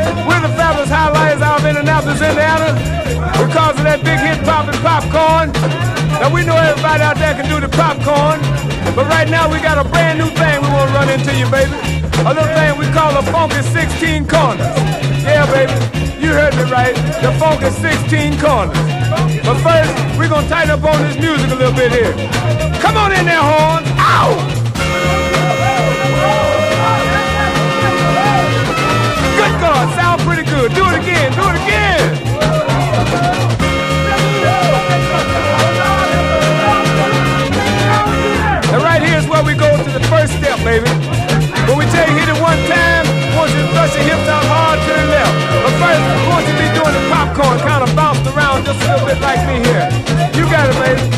We're the Fabulous Highlighters out of Indianapolis, Indiana. Because of that big hit, Poppin' Popcorn. Now we know everybody out there can do the popcorn. But right now we got a brand new thing we want to run into you, baby. A little thing we call the Funky 16 Corners. Yeah, baby, you heard me right. The Funky 16 Corners. But first, we're going to tighten up on this music a little bit here. Come on in there, horn. Ow! Good God, sound pretty good. Do it again, do it again. And right here is where we go to the first step, baby. When we tell you hit it one time, I want you to thrust your hips out hard to the left. But first, I want you to be doing the popcorn, kind of bounced around just a little bit like me here. You got it, baby.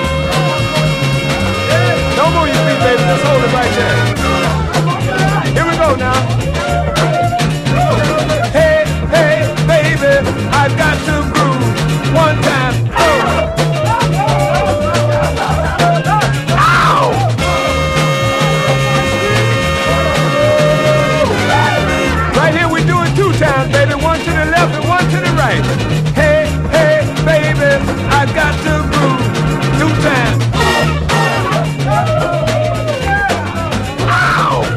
Don't move your feet, baby. Just hold it right there. Here we go now. Hey, hey, baby, I've got to groove one time. Oh. Times, baby, one to the left and one to the right. Hey, hey, baby, I got to